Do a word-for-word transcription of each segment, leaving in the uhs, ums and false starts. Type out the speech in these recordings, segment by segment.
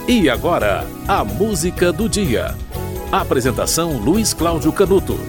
E agora, a música do dia. Apresentação Luiz Cláudio Canuto.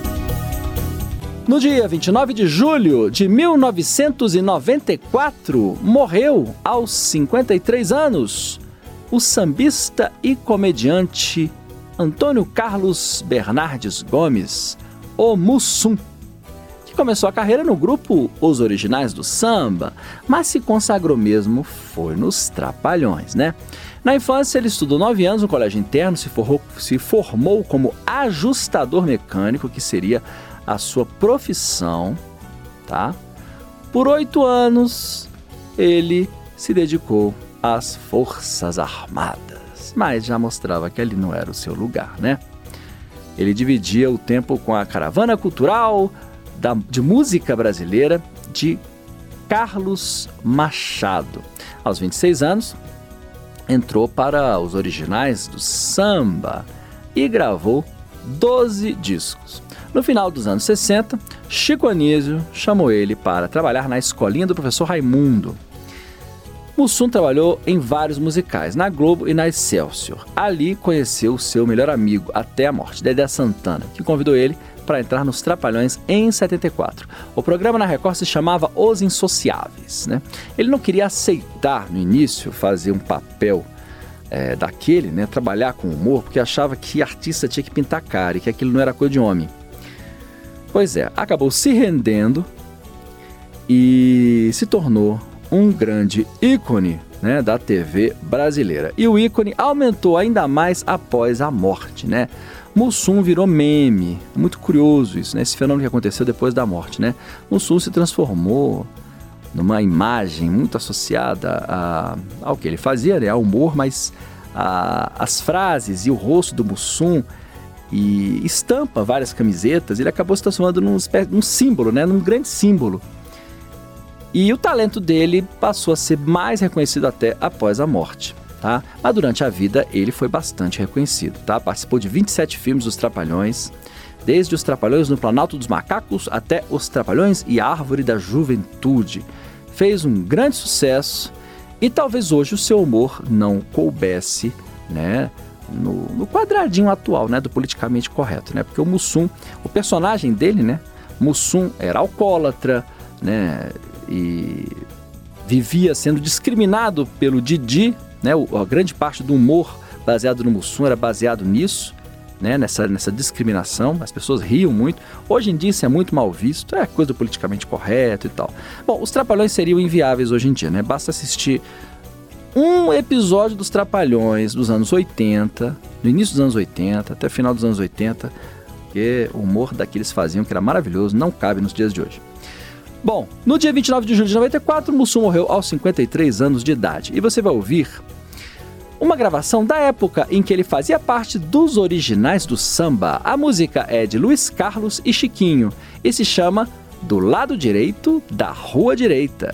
No dia vinte e nove de julho de mil novecentos e noventa e quatro, morreu aos cinquenta e três anos o sambista e comediante Antônio Carlos Bernardes Gomes, o Mussum, que começou a carreira no grupo Os Originais do Samba, mas se consagrou mesmo foi nos Trapalhões, né? Na infância, ele estudou nove anos no colégio interno, se formou, se formou como ajustador mecânico, que seria a sua profissão, tá? Por oito anos, ele se dedicou às Forças Armadas, mas já mostrava que ali não era o seu lugar, né? Ele dividia o tempo com a Caravana Cultural da, de Música Brasileira de Carlos Machado. Aos vinte e seis anos, entrou para Os Originais do Samba e gravou doze discos. No final dos anos sessenta, Chico Anísio chamou ele para trabalhar na escolinha do professor Raimundo. Mussum trabalhou em vários musicais, na Globo e na Excelsior. Ali conheceu o seu melhor amigo até a morte, Dedé Santana, que convidou ele para entrar nos Trapalhões em setenta e quatro. O programa na Record se chamava Os Insociáveis, né? Ele não queria aceitar, no início, fazer um papel é, daquele, né? Trabalhar com humor, porque achava que artista tinha que pintar cara e que aquilo não era coisa de homem. Pois é, acabou se rendendo e se tornou um grande ícone, né, da T V brasileira. E o ícone aumentou ainda mais após a morte, né? Mussum virou meme. Muito curioso isso, né? Esse fenômeno que aconteceu depois da morte, né? Mussum se transformou numa imagem muito associada a, ao que ele fazia, né? Ao humor, mas a, as frases e o rosto do Mussum e estampa várias camisetas. Ele acabou se transformando num, num símbolo, né? Num grande símbolo. E o talento dele passou a ser mais reconhecido até após a morte, tá? Mas durante a vida ele foi bastante reconhecido, tá? Participou de vinte e sete filmes dos Trapalhões, desde Os Trapalhões no Planalto dos Macacos até Os Trapalhões e a Árvore da Juventude. Fez um grande sucesso e talvez hoje o seu humor não coubesse, né, no, no quadradinho atual, né, do politicamente correto, né? Porque o Mussum, o personagem dele, né, Mussum era alcoólatra, né, e vivia sendo discriminado pelo Didi, né? O, a grande parte do humor baseado no Mussum era baseado nisso, né? nessa, nessa discriminação. As pessoas riam muito. Hoje em dia isso é muito mal visto, é coisa do politicamente correto e tal. Bom, os Trapalhões seriam inviáveis hoje em dia, né? Basta assistir um episódio dos Trapalhões dos anos oitenta, no início dos anos oitenta, até o final dos anos oitenta, que o humor daqueles faziam, que era maravilhoso, não cabe nos dias de hoje. Bom, no dia vinte e nove de julho de noventa e quatro, Mussum morreu aos cinquenta e três anos de idade. E você vai ouvir uma gravação da época em que ele fazia parte dos Originais do Samba. A música é de Luiz Carlos e Chiquinho e se chama Do Lado Direito da Rua Direita.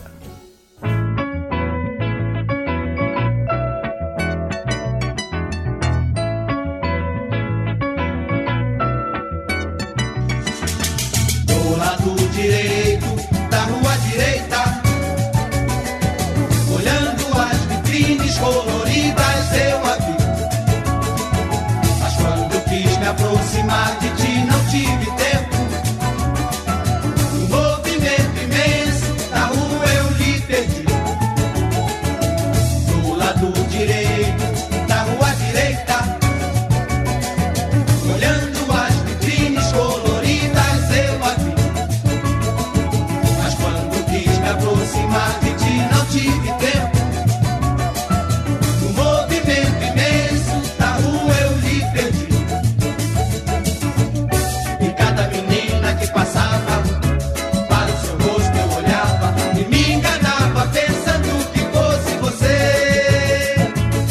Do lado direito da rua direita, olhando as vitrines coloridas, eu a vi. Mas quando quis me aproximar de ti, não tive tempo. No movimento imenso da rua eu lhe perdi. Do lado direito da rua direita, olhando as vitrines coloridas, eu a vi. Me aproximar de ti, não tive tempo. No movimento imenso da rua eu lhe perdi. E cada menina que passava, para o seu rosto eu olhava e me enganava pensando que fosse você.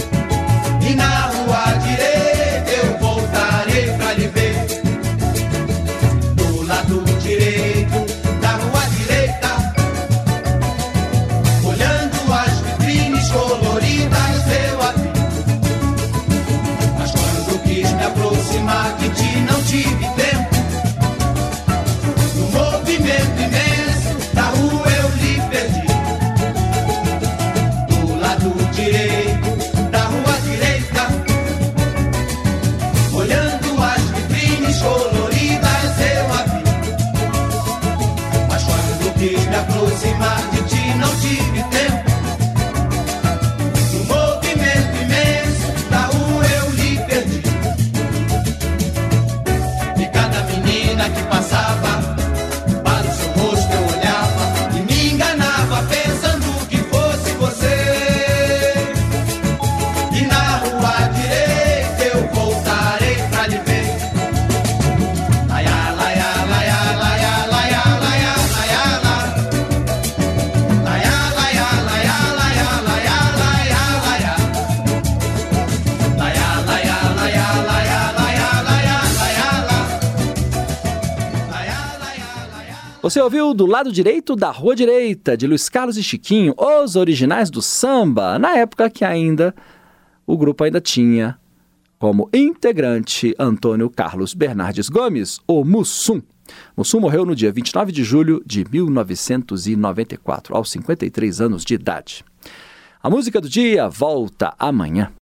Você ouviu Do Lado Direito da Rua Direita, de Luiz Carlos e Chiquinho, os originais do samba, na época que ainda o grupo ainda tinha como integrante Antônio Carlos Bernardes Gomes, o Mussum. Mussum morreu no dia vinte e nove de julho de mil novecentos e noventa e quatro, aos cinquenta e três anos de idade. A música do dia volta amanhã.